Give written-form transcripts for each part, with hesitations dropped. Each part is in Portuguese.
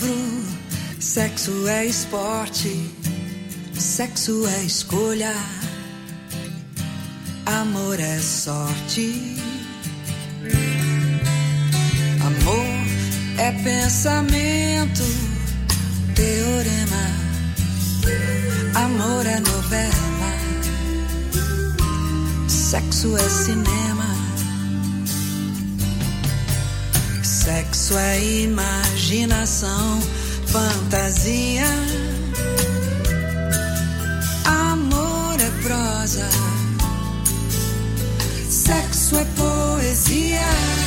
livro, sexo é esporte, sexo é escolha, amor é sorte. Amor é pensamento, teorema, amor é novela, sexo é cinema. Sexo é imaginação, fantasia, amor é prosa, sexo é poesia.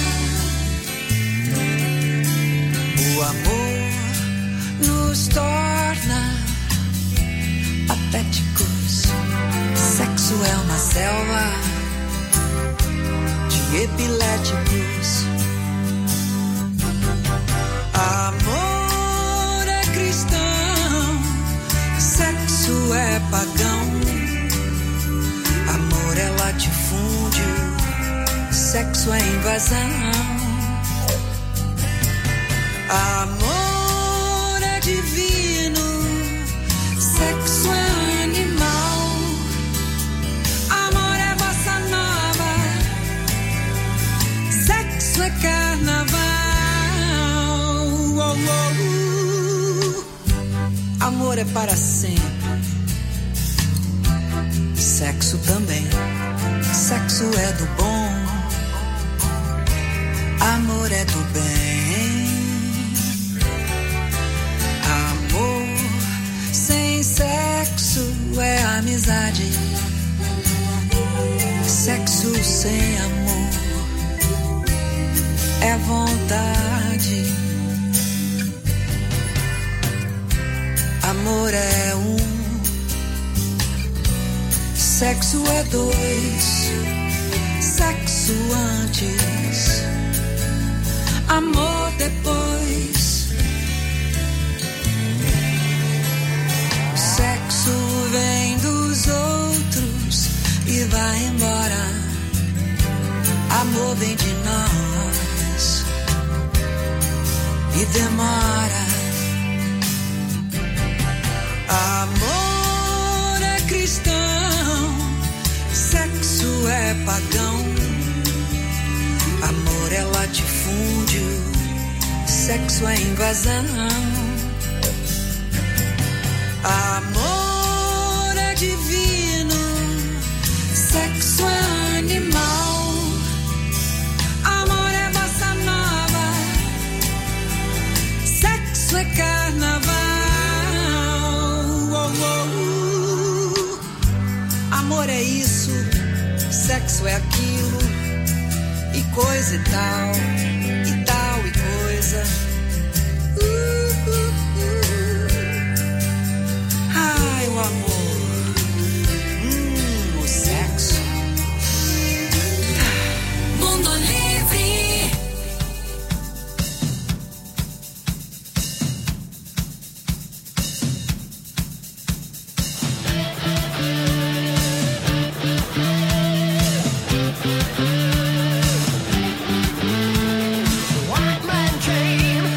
O amor nos torna patéticos, sexo é uma selva de epiléticos. Amor é cristão, sexo é pagão. Amor é latifúndio, sexo é invasão. Amor é divino, sexo é animal. Amor é bossa nova, sexo é carnaval. Amor é para sempre, sexo também. Sexo é do bom, amor é do bem. Amor sem sexo é amizade, sexo sem amor é vontade. Amor é um, sexo é dois, sexo antes, amor depois. Sexo vem dos outros e vai embora, amor vem de nós e demora. Amor é cristão, sexo é pagão. Amor é latifúndio, sexo é invasão. Amor é divino, sexo é animal. Amor é bossa nova, sexo é carnaval. Amor é isso, sexo é aquilo, e coisa e tal e coisa. Ai, o amor, o sexo. Mundo Livre. White man came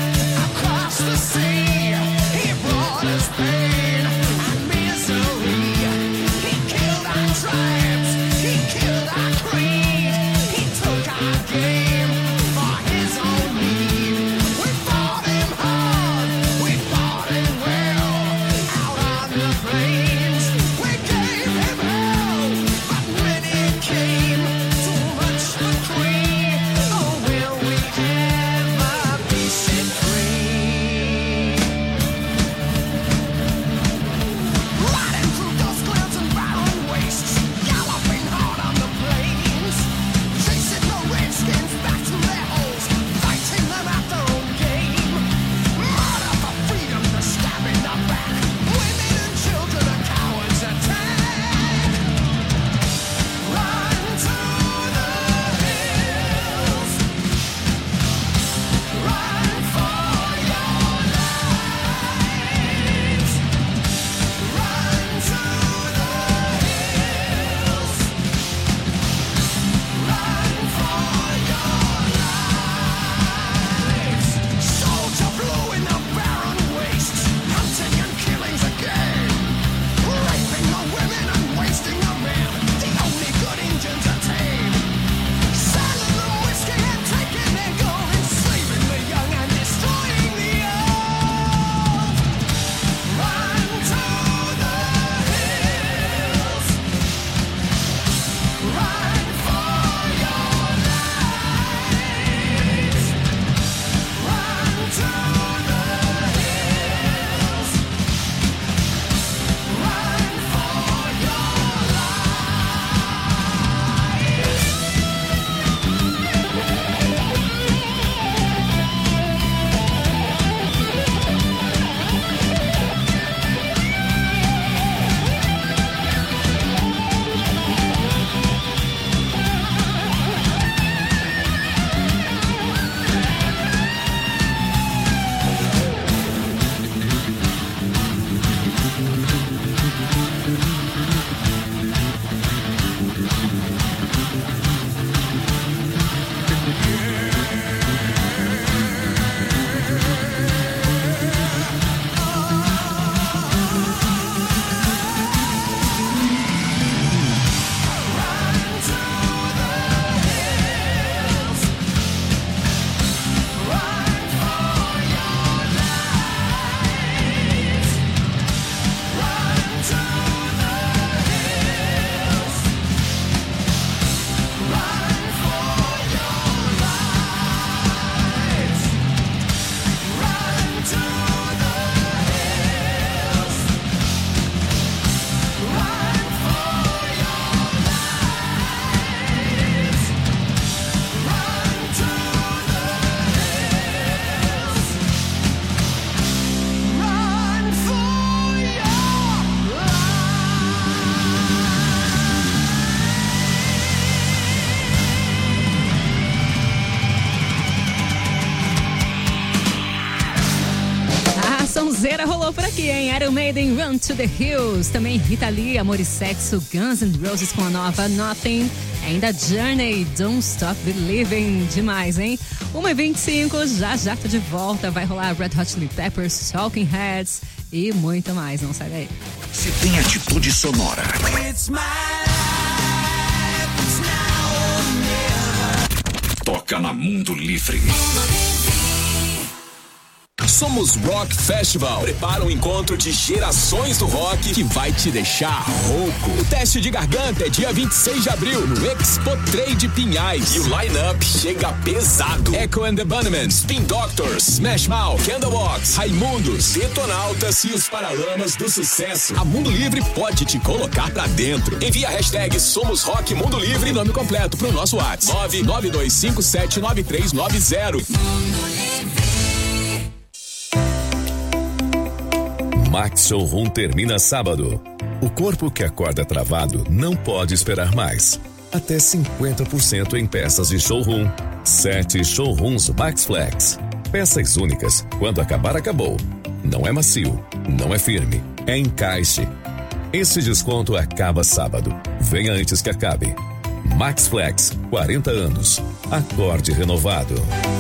Sonzeira rolou por aqui, hein? Iron Maiden, Run to the Hills. Também Rita Lee, Amor e Sexo, Guns N' Roses com a nova Nothing. Ainda Journey, Don't Stop Believing. Demais, hein? 1h25, já tô de volta. Vai rolar Red Hot Chili Peppers, Talking Heads e muito mais. Não sai daí. Se tem atitude sonora. It's my life, it's now or never. Toca na Mundo Livre. Somos Rock Festival. Prepara um encontro de gerações do rock que vai te deixar rouco. O teste de garganta é dia 26 de abril no Expo Trade Pinhais. E o line-up chega pesado. Echo and the Bunnymen, Spin Doctors, Smash Mouth, Candlebox, Raimundos, Detonautas e os Paralamas do Sucesso. A Mundo Livre pode te colocar pra dentro. Envia a hashtag Somos Rock Mundo Livre e nome completo pro nosso WhatsApp 992579390. Max Showroom termina sábado. O corpo que acorda travado não pode esperar mais. Até 50% em peças de showroom. 7 showrooms Max Flex. Peças únicas. Quando acabar, acabou. Não é macio, não é firme, é encaixe. Esse desconto acaba sábado. Venha antes que acabe. Max Flex, 40 anos. Acorde renovado.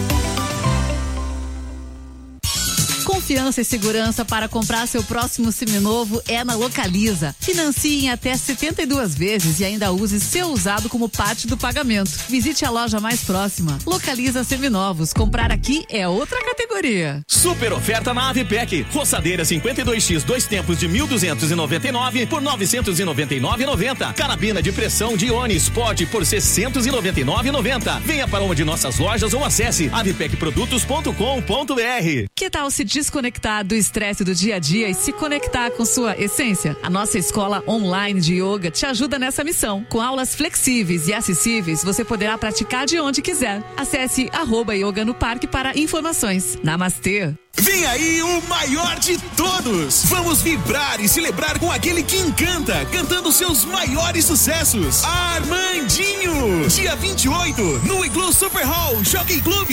Confiança e segurança para comprar seu próximo seminovo é na Localiza. Financie em até 72 vezes e ainda use seu usado como parte do pagamento. Visite a loja mais próxima. Localiza Seminovos. Comprar aqui é outra categoria. Super oferta na Avipec. Roçadeira 52X 2 tempos de 1.299 por 999,90. Carabina de pressão de Ione Sport por 699,90. Venha para uma de nossas lojas ou acesse avipecprodutos.com.br. Que tal se desconectar do estresse do dia a dia e se conectar com sua essência? A nossa escola online de yoga te ajuda nessa missão. Com aulas flexíveis e acessíveis, você poderá praticar de onde quiser. Acesse @yoga no parque para informações. Namastê! Vem aí o maior de todos! Vamos vibrar e celebrar com aquele que encanta, cantando seus maiores sucessos. Armandinho! Dia 28, no Igloo Super Hall Jockey Club.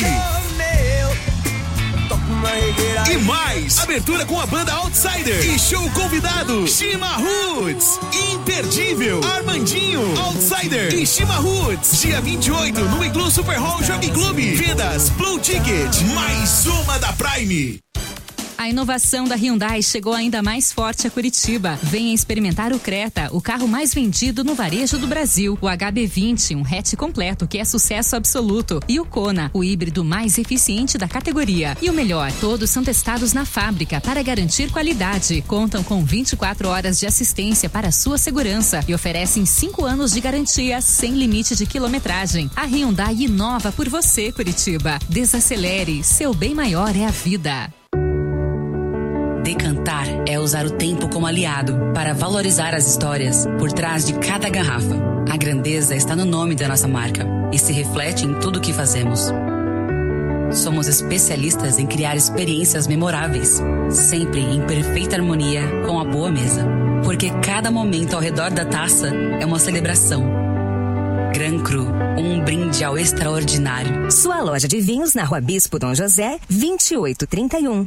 E mais, abertura com a banda Outsider e show convidado Shima Roots. Imperdível, Armandinho, Outsider e Shima Roots. Dia 28 no Igloo Super Hall Jockey Club. Vendas Blue Ticket, mais uma da Prime. A inovação da Hyundai chegou ainda mais forte a Curitiba. Venha experimentar o Creta, o carro mais vendido no varejo do Brasil. O HB20, um hatch completo que é sucesso absoluto. E o Kona, o híbrido mais eficiente da categoria. E o melhor, todos são testados na fábrica para garantir qualidade. Contam com 24 horas de assistência para sua segurança e oferecem 5 anos de garantia sem limite de quilometragem. A Hyundai inova por você, Curitiba. Desacelere, seu bem maior é a vida. Decantar é usar o tempo como aliado para valorizar as histórias por trás de cada garrafa. A grandeza está no nome da nossa marca e se reflete em tudo o que fazemos. Somos especialistas em criar experiências memoráveis, sempre em perfeita harmonia com a boa mesa. Porque cada momento ao redor da taça é uma celebração. Gran Cru, um brinde ao extraordinário. Sua loja de vinhos na Rua Bispo Dom José, 2831.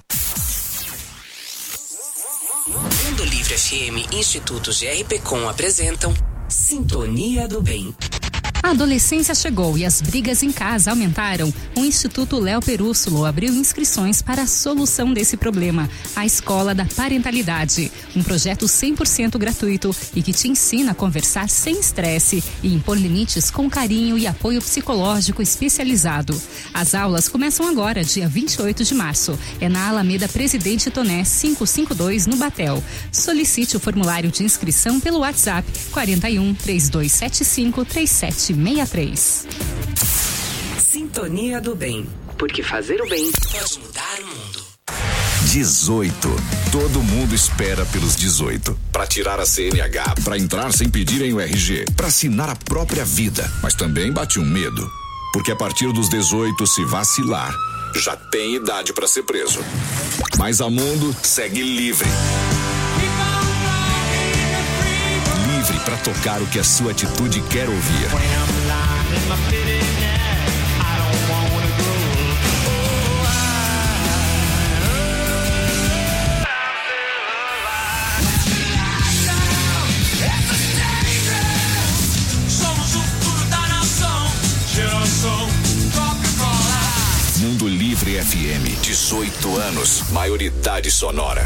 Mundo Livre FM, Instituto GRPcom apresentam Sintonia do Bem. A adolescência chegou e as brigas em casa aumentaram. O Instituto Léo Perússulo abriu inscrições para a solução desse problema. A Escola da Parentalidade. Um projeto 100% gratuito e que te ensina a conversar sem estresse e impor limites com carinho e apoio psicológico especializado. As aulas começam agora, dia 28 de março. É na Alameda Presidente Toné, 552, no Batel. Solicite o formulário de inscrição pelo WhatsApp 41 3275 3763. Sintonia do Bem. Porque fazer o bem pode mudar o mundo. 18. Todo mundo espera pelos 18. Para tirar a CNH, para entrar sem pedirem o RG, para assinar a própria vida. Mas também bate um medo. Porque a partir dos 18, se vacilar, já tem idade para ser preso. Mas a Mundo segue livre. Livre para tocar o que a sua atitude quer ouvir. 18 anos. Maioridade sonora.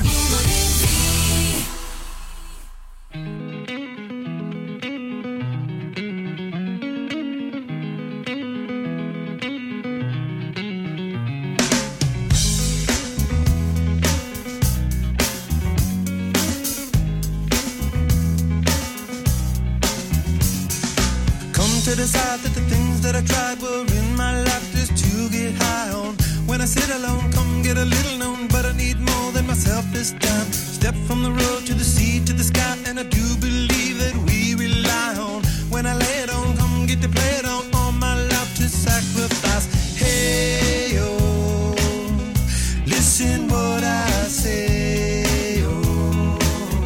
Decide that the things that I tried were in my life just to get high on. When I sit alone, come get a little known, but I need more than myself this time. Step from the road to the sea to the sky, and I do believe that we rely on. When I lay it on, come get to play it on, all my life to sacrifice. Hey, oh, listen what I say, oh,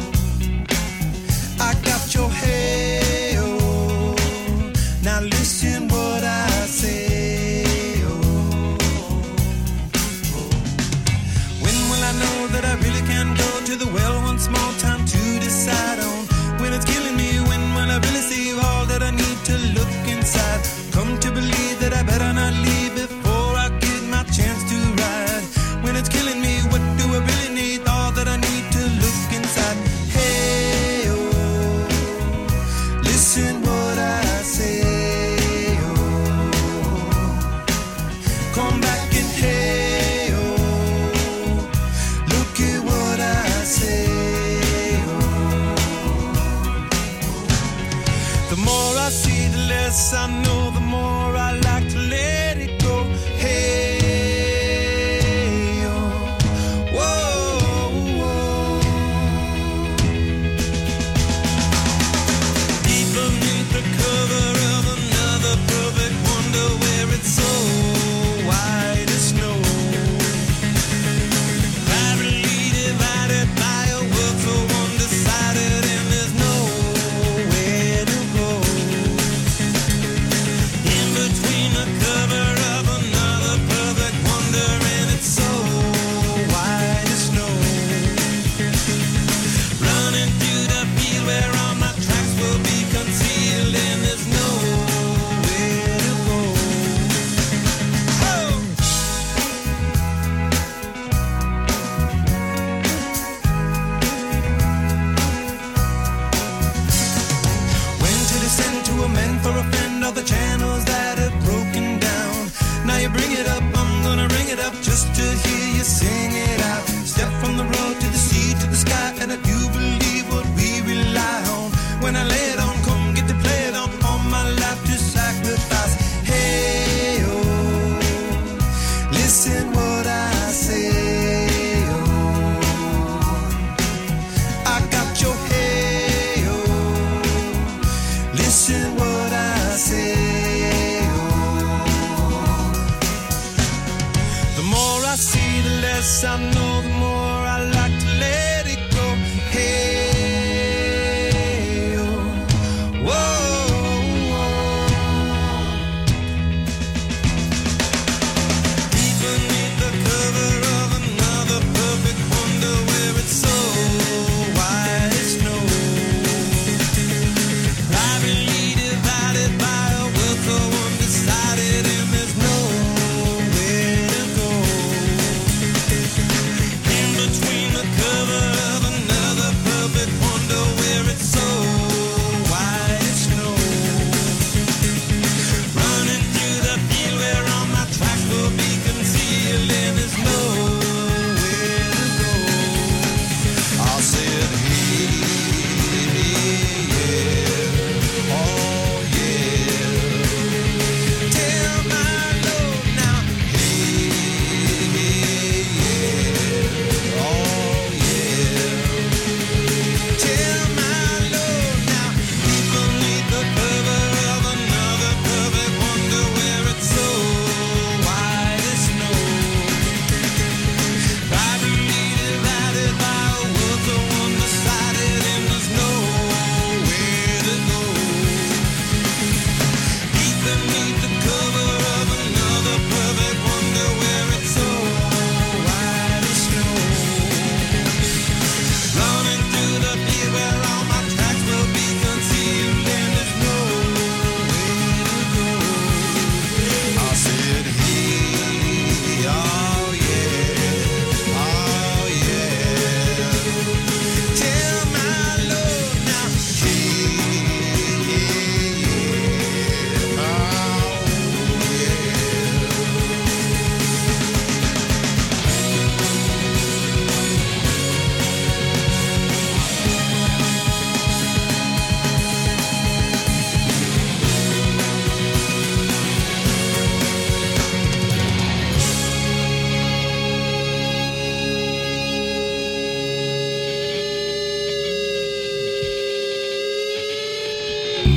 I got your head. Now listen what I say, oh, oh. When will I know that I really can go to the well one small time to decide on? When it's killing me, when will I really see all that I need to look inside? Come to believe that I better not leave before I get my chance to ride. When it's killing me, what do I really need? All that I need to look inside. Hey, oh, listen what I say. I know the more I like to let it go. Hey, oh, whoa, whoa. Deep beneath the cover of another perfect wonder where it's so white as snow. Privately divided by a world so undecided, and there's nowhere to go. Between the cover of another perfect wonder, and it's so white as snow. Running through the field where all my tracks will be concealed, and there's nowhere to go. Oh! When to descend to amend for a friend of the channels that have broken down. Now you bring it up, I'm gonna ring it up just to hear you sing it out. Step from the road to the sea to the sky, and I do believe what we rely on. When I lay it on, come get to play it on, all my life to sacrifice. Hey, oh, listen what I say, oh, I got your hey, oh, listen what I say. I see the less I know, the more I like to let it go. Hey, oh, whoa, whoa. Deep beneath the cover of another perfect wonder where it's so white as snow. Privately divided by a world so undecided, and there's nowhere to go. Between the cover of another perfect wonder where it's so white as snow. Running through the field where all my tracks will be concealed, and there's nowhere to go. I said, hey, yeah, oh yeah. Tell my Lord now, hey, yeah. Oh yeah.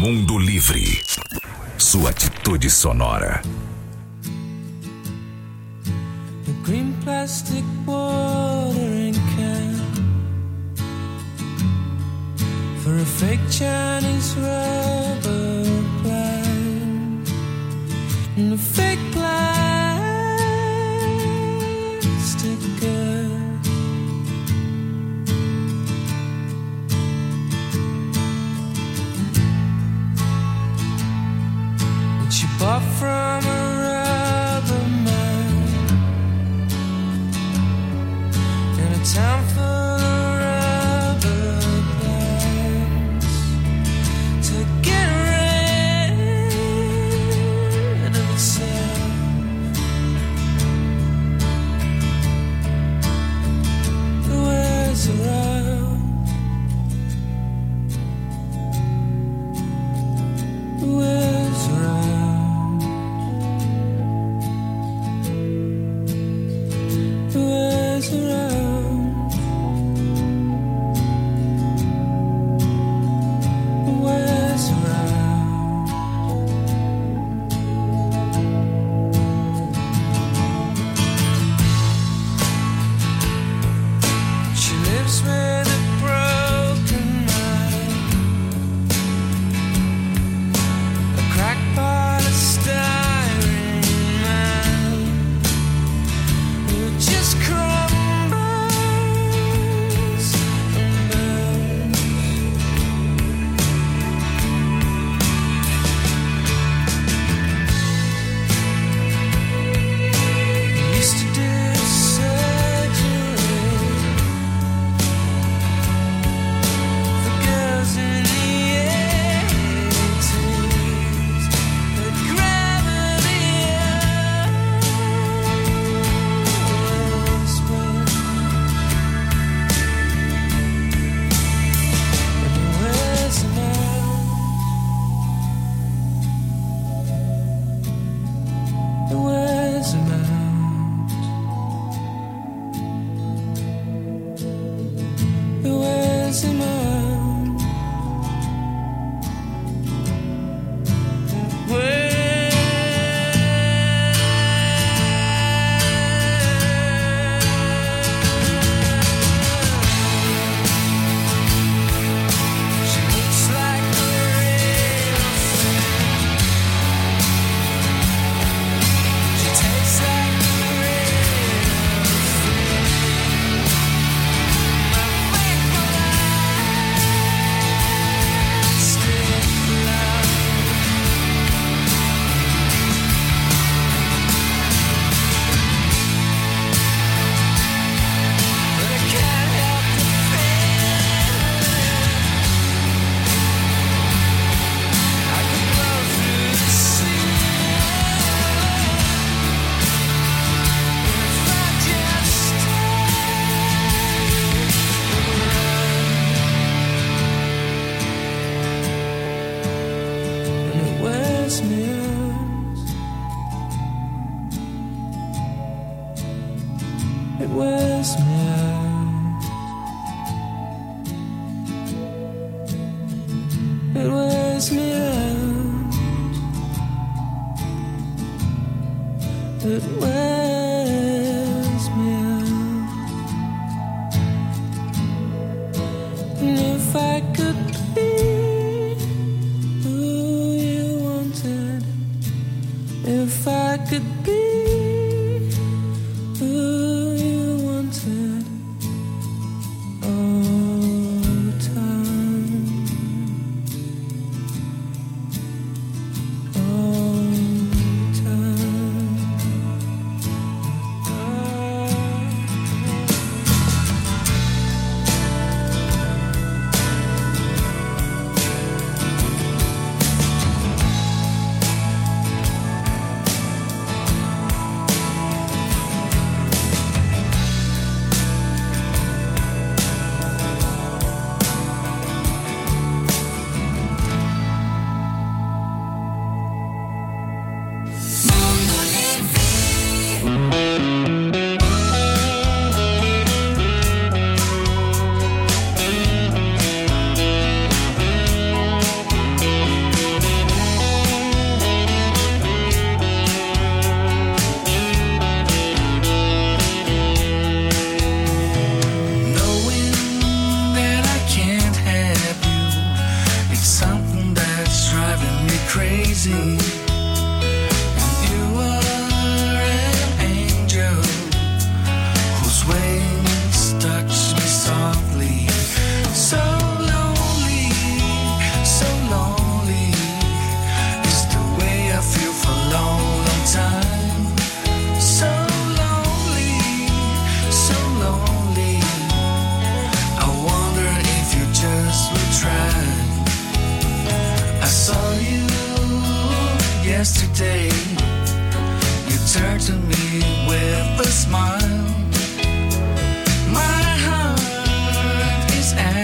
Mundo Livre. Sua atitude sonora. The green plastic watering can for a fake Chinese rubber plant and a fake plastic girl. She bought from a rubber man in a town full of rubber plants to get rid of itself. It wears around. It wears around.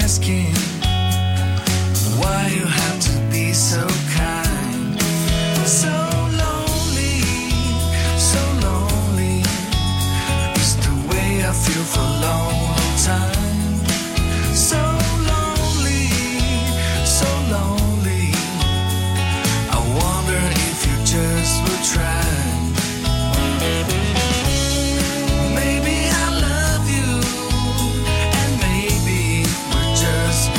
asking why you have to be so kind. So lonely, so lonely. It's the way I feel for a long time. So lonely, so lonely. I wonder if you just would try. Maybe I love you, and maybe we're just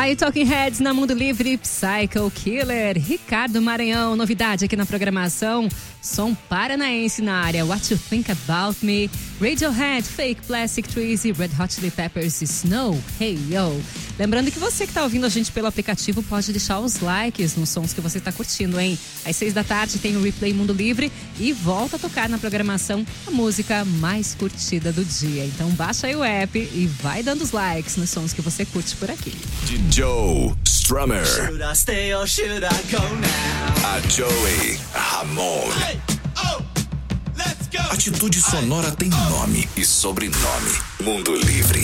aí, Talking Heads na Mundo Livre, Psycho Killer, Ricardo Maranhão, novidade aqui na programação, som paranaense na área, What You Think About Me, Radiohead, Fake Plastic Trees e Red Hot Chili Peppers, Snow, Hey Yo. Lembrando que você que tá ouvindo a gente pelo aplicativo pode deixar os likes nos sons que você tá curtindo, hein? Às 6 da tarde tem o Replay Mundo Livre e volta a tocar na programação a música mais curtida do dia. Então baixa aí o app e vai dando os likes nos sons que você curte por aqui. De Joe Strummer. Should I stay or should I go now? A Joey Ramon. Hey, oh, let's go. Atitude Sonora tem nome e sobrenome. Mundo Livre.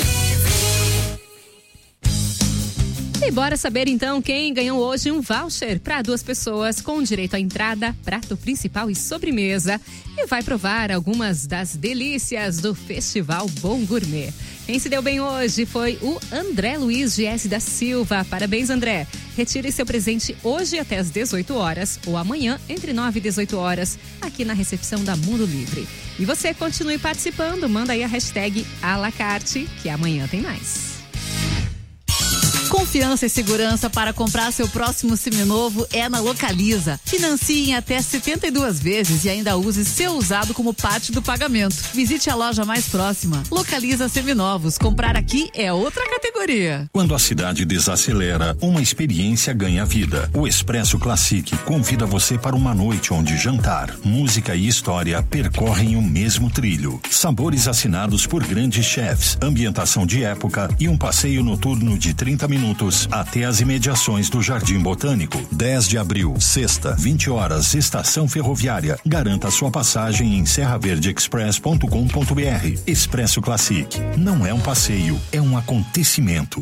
E bora saber então quem ganhou hoje um voucher para 2 pessoas com direito à entrada, prato principal e sobremesa e vai provar algumas das delícias do Festival Bom Gourmet. Quem se deu bem hoje foi o André Luiz GS da Silva. Parabéns, André. Retire seu presente hoje até às 18 horas ou amanhã entre 9 e 18 horas aqui na recepção da Mundo Livre. E você continue participando, manda aí a hashtag #alacarte que amanhã tem mais. Confiança e segurança para comprar seu próximo seminovo é na Localiza. Financie em até 72 vezes e ainda use seu usado como parte do pagamento. Visite a loja mais próxima. Localiza Seminovos. Comprar aqui é outra categoria. Quando a cidade desacelera, uma experiência ganha vida. O Expresso Classic convida você para uma noite onde jantar, música e história percorrem o mesmo trilho. Sabores assinados por grandes chefs, ambientação de época e um passeio noturno de 30 minutos até as imediações do Jardim Botânico. 10 de abril, sexta, 20 horas, estação ferroviária. Garanta sua passagem em serraverdeexpress.com.br. Expresso Classic. Não é um passeio, é um acontecimento.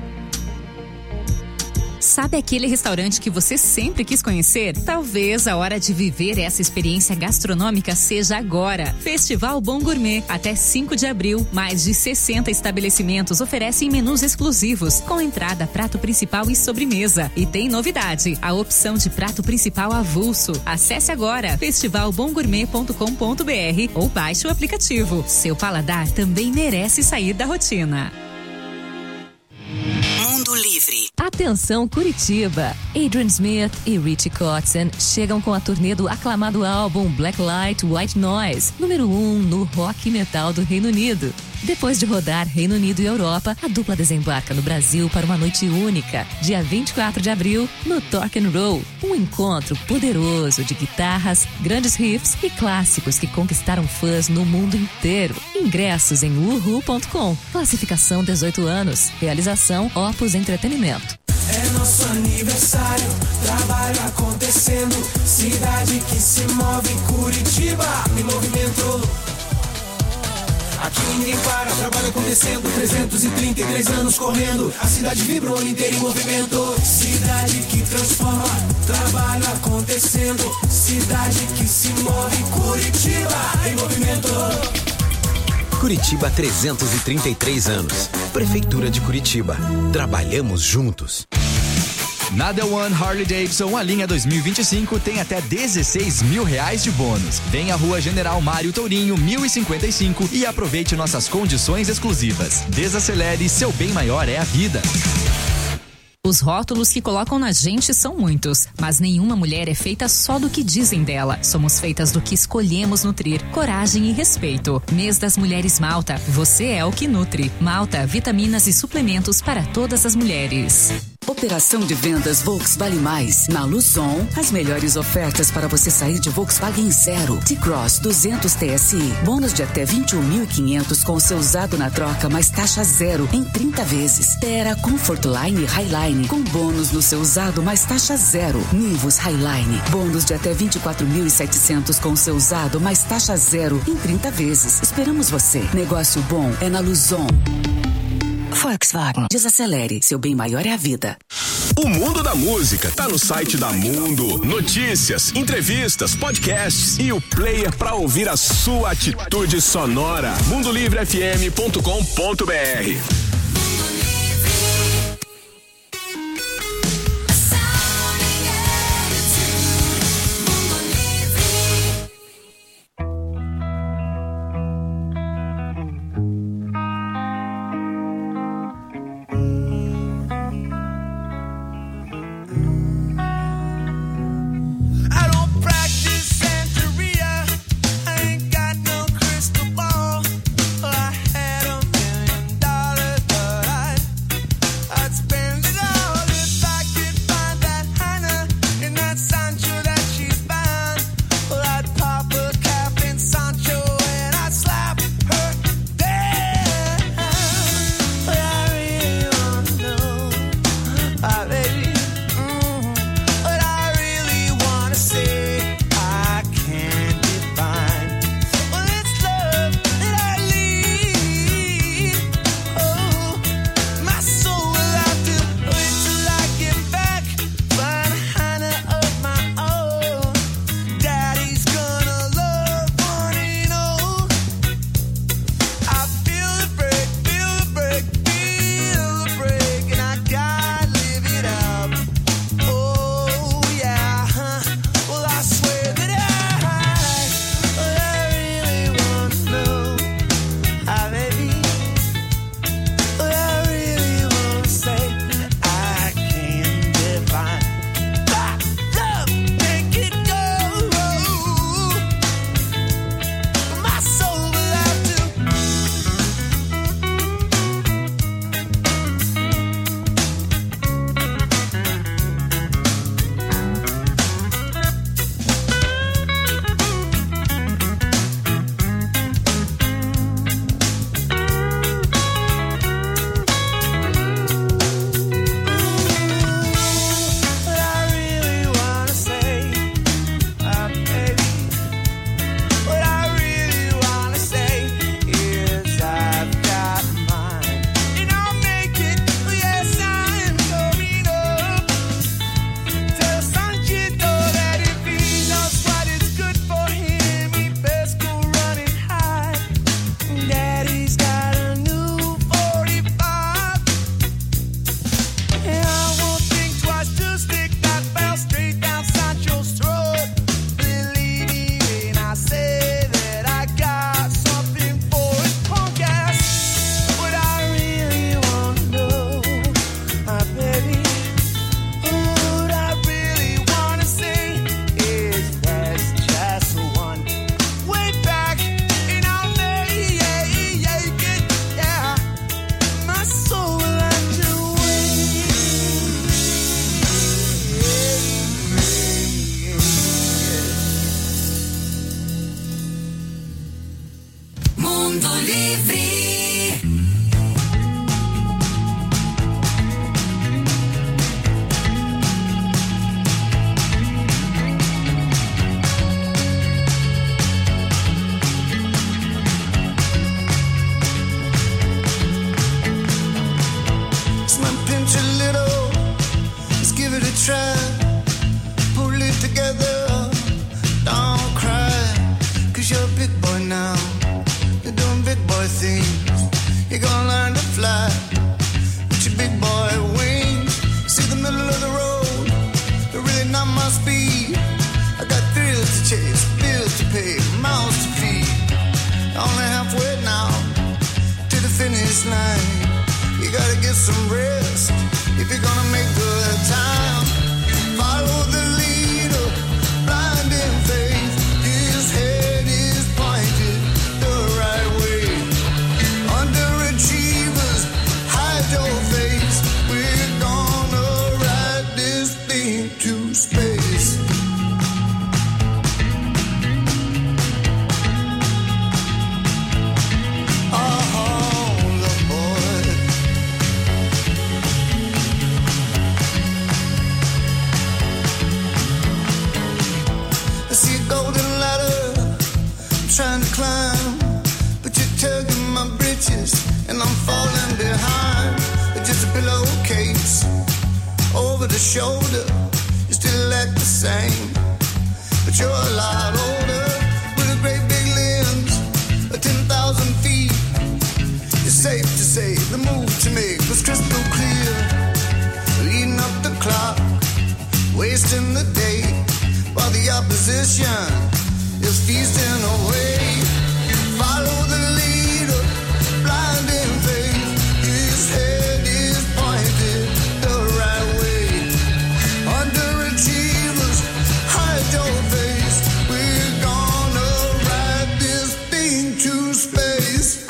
Sabe aquele restaurante que você sempre quis conhecer? Talvez a hora de viver essa experiência gastronômica seja agora. Festival Bom Gourmet. Até 5 de abril, mais de 60 estabelecimentos oferecem menus exclusivos, com entrada, prato principal e sobremesa. E tem novidade, a opção de prato principal avulso. Acesse agora festivalbomgourmet.com.br ou baixe o aplicativo. Seu paladar também merece sair da rotina. Mundo Livre. Atenção Curitiba! Adrian Smith e Richie Kotzen chegam com a turnê do aclamado álbum Black Light White Noise, número 1 no rock metal do Reino Unido. Depois de rodar Reino Unido e Europa, a dupla desembarca no Brasil para uma noite única, dia 24 de abril, no Torque and Roll. Um encontro poderoso de guitarras, grandes riffs e clássicos que conquistaram fãs no mundo inteiro. Ingressos em uhu.com. Classificação 18 anos. Realização Opus Entretenimento. É nosso aniversário, trabalho acontecendo, cidade que se move, Curitiba em movimento. Aqui ninguém para, trabalho acontecendo, 333 anos correndo, a cidade vibra o ano inteiro em movimento. Cidade que transforma, trabalho acontecendo, cidade que se move, Curitiba em movimento. Curitiba 333 anos. Prefeitura de Curitiba. Trabalhamos juntos. Na The One Harley Davidson, a linha 2025 tem até R$16 mil de bônus. Vem à Rua General Mário Tourinho, 1055 e aproveite nossas condições exclusivas. Desacelere, seu bem maior é a vida. Os rótulos que colocam na gente são muitos, mas nenhuma mulher é feita só do que dizem dela. Somos feitas do que escolhemos nutrir, coragem e respeito. Mês das Mulheres Malta, você é o que nutre. Malta, vitaminas e suplementos para todas as mulheres. Operação de vendas Volks Vale Mais. Na Luzon, as melhores ofertas para você sair de Volkswagen Zero. T-Cross 200 TSI. Bônus de até 21.500 com seu usado na troca, mais taxa zero em 30 vezes. Terra Comfortline Highline com bônus no seu usado, mais taxa zero. Nivus Highline. Bônus de até 24.700 com seu usado, mais taxa zero em 30 vezes. Esperamos você. Negócio bom é na Luzon. Volkswagen. Desacelere, seu bem maior é a vida. O mundo da música tá no site da Mundo. Notícias, entrevistas, podcasts e o player para ouvir a sua atitude sonora. mundolivrefm.com.br. speed. I got thrills to chase, bills to pay, mouths to feed. Only halfway now to the finish line. You gotta get some rest if you're gonna make good time. Follow the leader, blind in faith. His head is pointed the right way. Underachievers, hide your face. We're gonna ride this thing to space. Trying to climb, but you're tugging my britches, and I'm falling behind. Just a pillowcase over the shoulder. You still act the same, but you're a lot older. With a great big limbs, 10,000 feet. It's safe to say the move to make was crystal clear. Eating up the clock, wasting the day, while the opposition is feasting away. Follow the leader, blind in faith. His head is pointed the right way. Underachievers, hide your face. We're gonna ride this thing to space.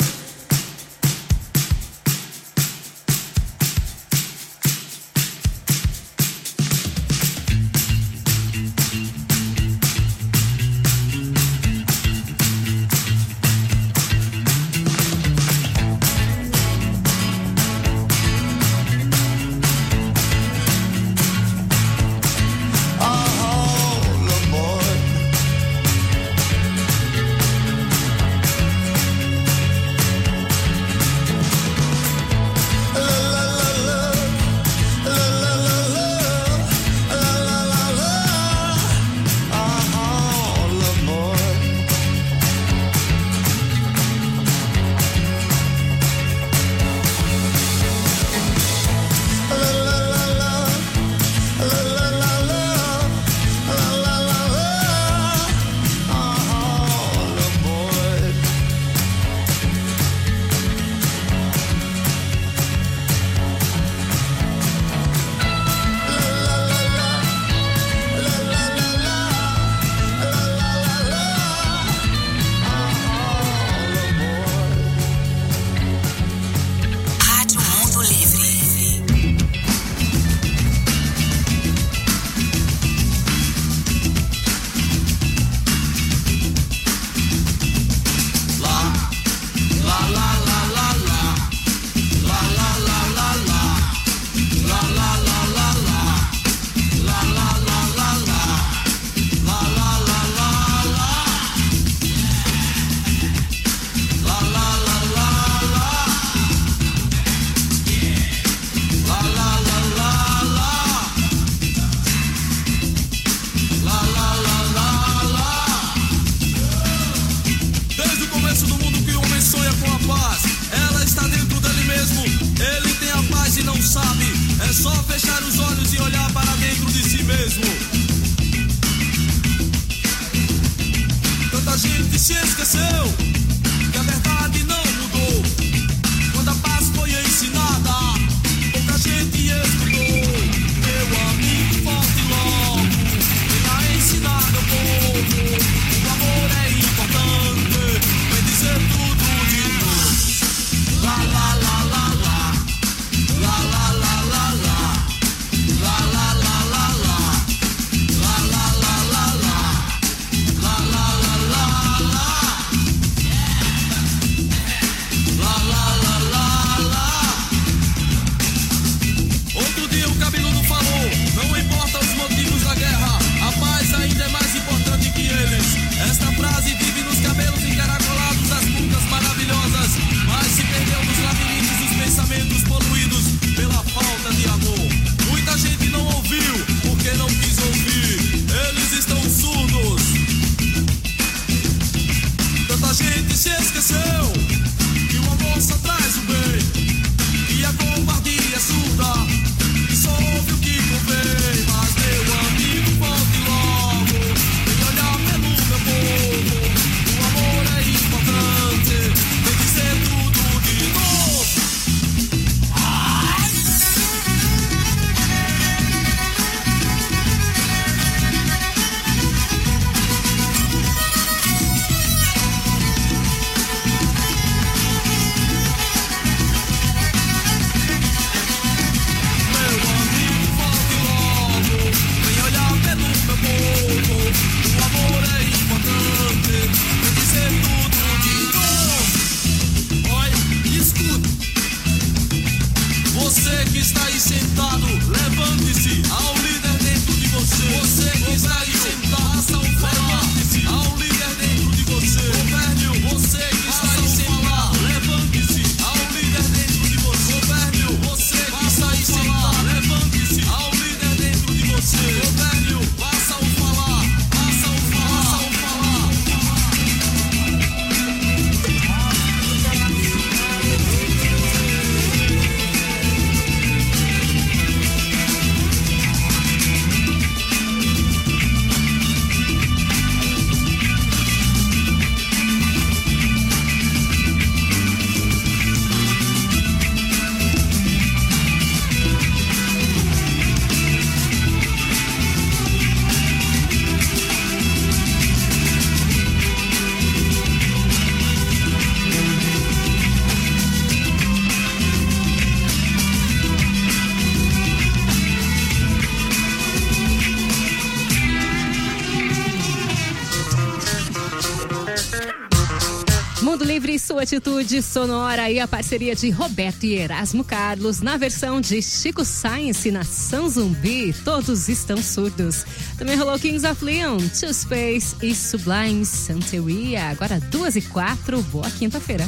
Livre, sua atitude sonora e a parceria de Roberto e Erasmo Carlos na versão de Chico Science, Nação Zumbi, Todos Estão Surdos. Também rolou Kings of Leon, Two Space e Sublime Santeria. Agora 2h04, boa quinta-feira.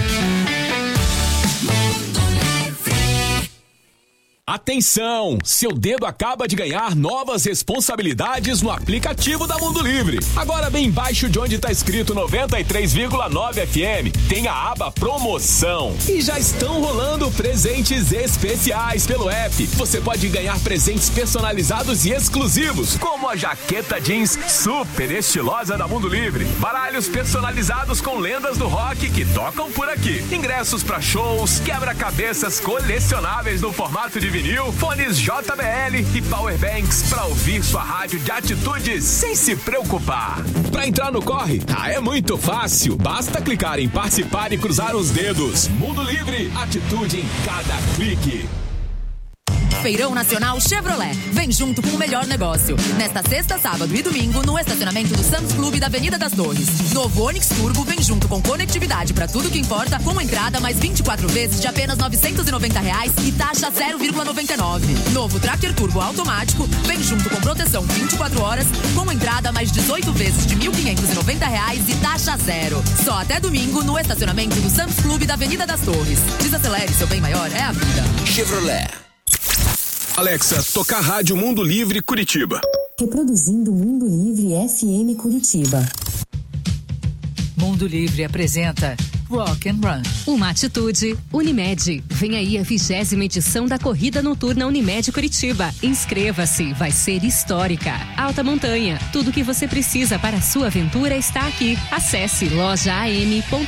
Atenção! Seu dedo acaba de ganhar novas responsabilidades no aplicativo da Mundo Livre. Agora bem embaixo de onde está escrito 93,9 FM, tem a aba Promoção. E já estão rolando presentes especiais pelo app. Você pode ganhar presentes personalizados e exclusivos, como a jaqueta jeans super estilosa da Mundo Livre, baralhos personalizados com lendas do rock que tocam por aqui, ingressos para shows, quebra-cabeças colecionáveis no formato de vinil, fones JBL e powerbanks para ouvir sua rádio de atitude sem se preocupar. Para entrar no corre, é muito fácil. Basta clicar em participar e cruzar os dedos. Mundo Livre, atitude em cada clique. Feirão Nacional Chevrolet. Vem junto com o melhor negócio. Nesta sexta, sábado e domingo, no estacionamento do Sam's Club da Avenida das Torres. Novo Onix Turbo vem junto com conectividade para tudo que importa, com entrada mais 24 vezes de apenas R$ 990 e taxa 0,99. Novo Tracker Turbo automático vem junto com proteção 24 horas, com entrada mais 18 vezes de R$ 1.590 e taxa zero. Só até domingo no estacionamento do Sam's Club da Avenida das Torres. Desacelere, seu bem maior é a vida. Chevrolet. Alexa, tocar Rádio Mundo Livre Curitiba. Reproduzindo Mundo Livre FM Curitiba. Mundo Livre apresenta Rock and Run. Uma atitude, Unimed. Vem aí a 20ª edição da Corrida Noturna Unimed Curitiba. Inscreva-se, vai ser histórica. Alta montanha, tudo que você precisa para a sua aventura está aqui. Acesse lojaam.com.br.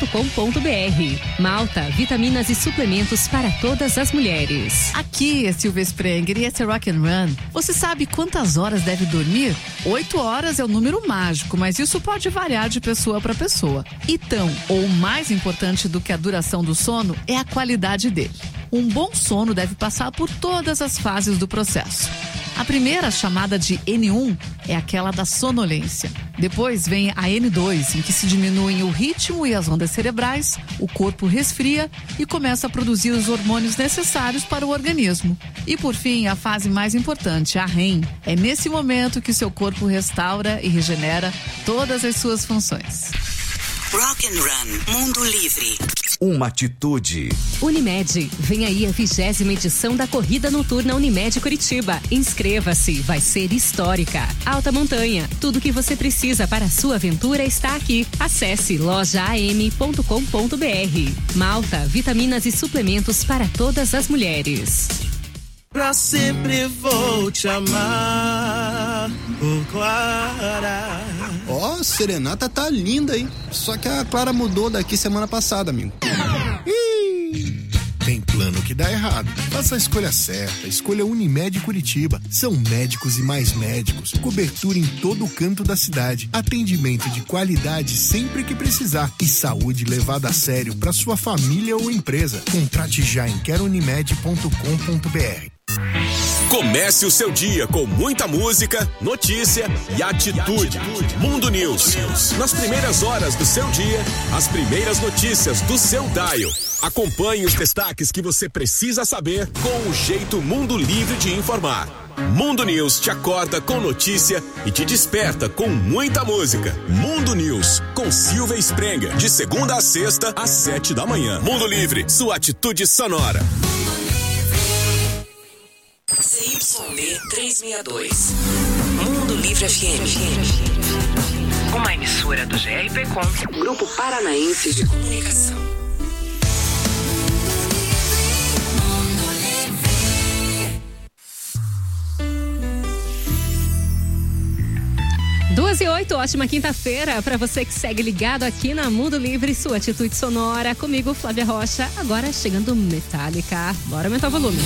Malta, vitaminas e suplementos para todas as mulheres. Aqui é Silvia Sprenger e esse é Rock and Run. Você sabe quantas horas deve dormir? 8 horas é o número mágico, mas isso pode variar de pessoa para pessoa. E tão, ou mais importante do que a duração do sono é a qualidade dele. Um bom sono deve passar por todas as fases do processo. A primeira, chamada de N1, é aquela da sonolência. Depois vem a N2, em que se diminuem o ritmo e as ondas cerebrais, o corpo resfria e começa a produzir os hormônios necessários para o organismo. E por fim, a fase mais importante, a REM. É nesse momento que seu corpo restaura e regenera todas as suas funções. Rock and Run, Mundo Livre. Uma atitude. Unimed, vem aí a 20ª edição da Corrida Noturna Unimed Curitiba. Inscreva-se, vai ser histórica. Alta montanha, tudo que você precisa para a sua aventura está aqui. Acesse lojaam.com.br. Malta, vitaminas e suplementos para todas as mulheres. Pra sempre vou te amar, oh Clara. Ó, serenata tá linda, hein? Só que a Clara mudou daqui semana passada, amigo. Tem plano que dá errado. Faça a escolha certa. Escolha Unimed Curitiba. São médicos e mais médicos. Cobertura em todo o canto da cidade. Atendimento de qualidade sempre que precisar. E saúde levada a sério para sua família ou empresa. Contrate já em querounimed.com.br. Comece o seu dia com muita música, notícia e atitude. Mundo News. Nas primeiras horas do seu dia, as primeiras notícias do seu dial. Acompanhe os destaques que você precisa saber com o jeito Mundo Livre de informar. Mundo News te acorda com notícia e te desperta com muita música. Mundo News, com Silvia Sprenger, de segunda a sexta, às 7 da manhã. Mundo Livre, sua atitude sonora. CYB 362. Mundo Livre FM. Uma emissora do GRPcom, Grupo Paranaense de Comunicação. Duas e 8, ótima quinta-feira para você que segue ligado aqui na Mundo Livre, sua atitude sonora. Comigo, Flávia Rocha, agora chegando Metallica. Bora aumentar o volume.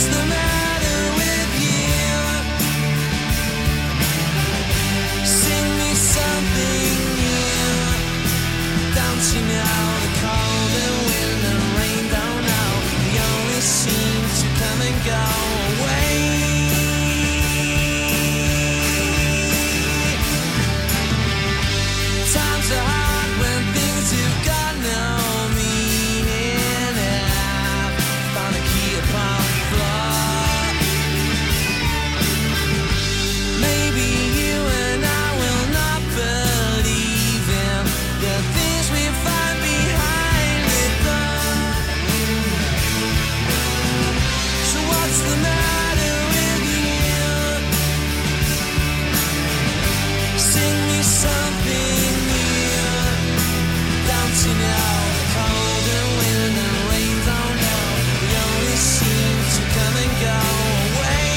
the matter with you? Sing me something new. Don't you know the cold and wind and rain don't know? They only seem to come and go away. Times are hard when things have got no meaning. I've found a key upon the floor. Maybe you and I will not believe in the things we find behind the door. So what's the matter with you? Sing me something new. Don't you know the cold and wind and rain don't know? We only seem to come and go away.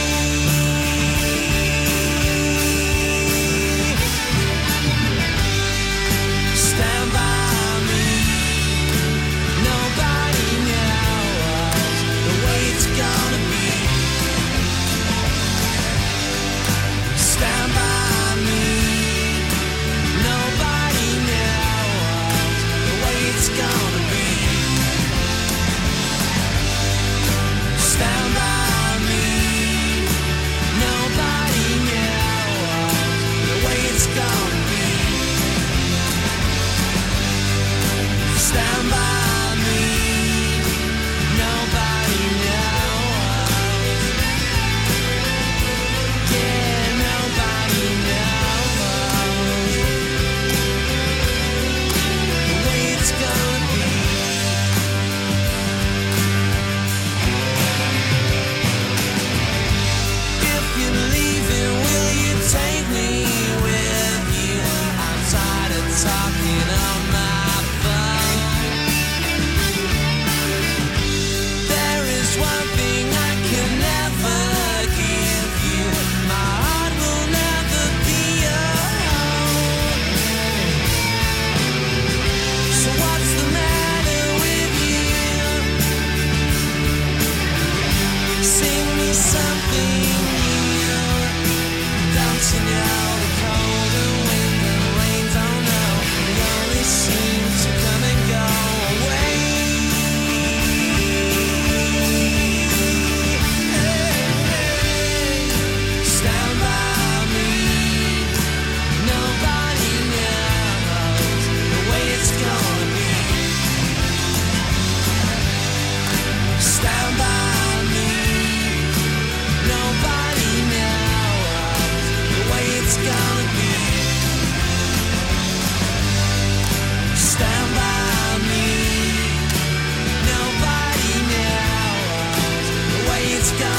Stand by me. Nobody knows the way it's gonna be. Stand by me. Nobody knows the way it's gonna be. Stand by me. Nobody knows the way it's gonna be. Stand by me. Nobody knows. Yeah, nobody knows the way it's gonna be. If you're leaving, will you take me with you? I'm tired of talking on my phone. There is one thing I can never give you. My heart will never be your home. So what's the matter with you? Sing me something new. Don't you know the cold and wind and rain don't know? They only seem to come and go away. Stand by me. Nobody knows the way it's gonna be. Stand by me. Nobody knows the way it's gonna be. Stand by me. Nobody knows the way it's gonna be.